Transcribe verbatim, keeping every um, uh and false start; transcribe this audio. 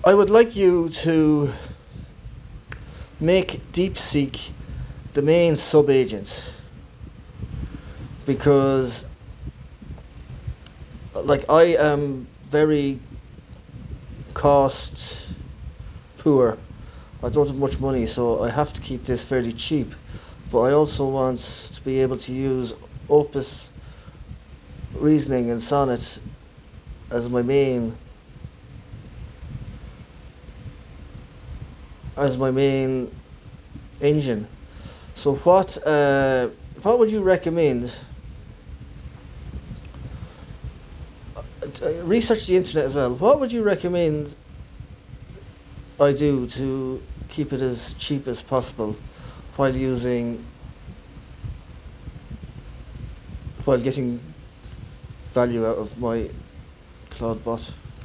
I would like you to make DeepSeek the main sub-agent, because like I am very cost poor. I don't have much money, so I have to keep this fairly cheap. But I also want to be able to use Opus Reasoning and Sonnet as my main as my main engine. So what uh, what would you recommend? Uh, research the internet as well. What would you recommend I do to keep it as cheap as possible while using while getting value out of my Claude bot?